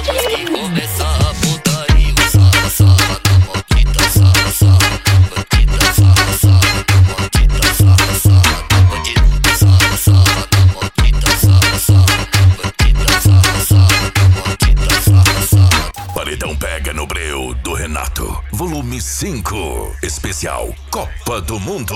Paredão pega no breu do Renato, volume 5, especial Copa do Mundo.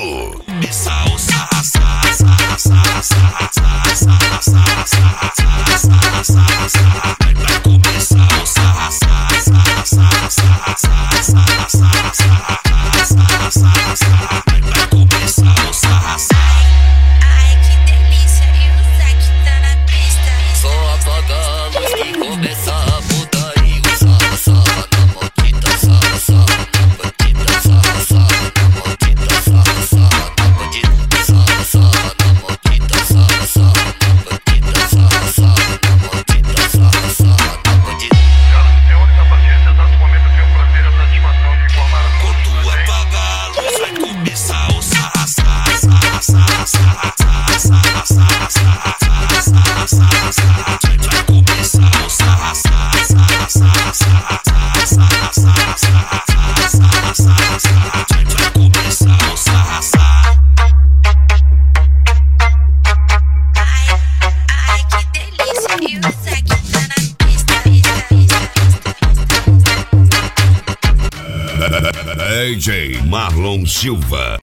Ai, que delícia, e o Zac tá na pista. Só apaga a luz que começa a putaria. Sarra na maldita, sarra na bandida, sarra na maldita, sarra na bandida, sarra na maldita, sarra na bandida, sarra na maldita, sarra na bandida. Senhoras e senhores, a partir desse exato momento eu tenho o prazer e a satisfação de informar a todos. Quando apaga a luz vai começar o sarra. Vai começar o sarra. Vai começar o sarra. Ai, que delícia, e o Zac tá na pista. DJ Marlon Silva.